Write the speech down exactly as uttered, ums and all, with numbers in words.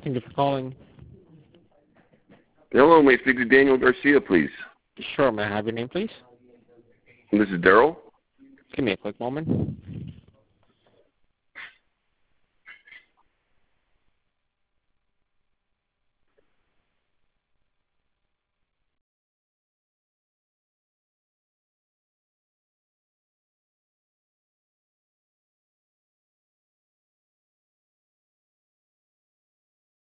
Thank you for calling. Hello, may I speak to Daniel Garcia, please? Sure, may I have your name, please? This is Daryl. Give me a quick moment.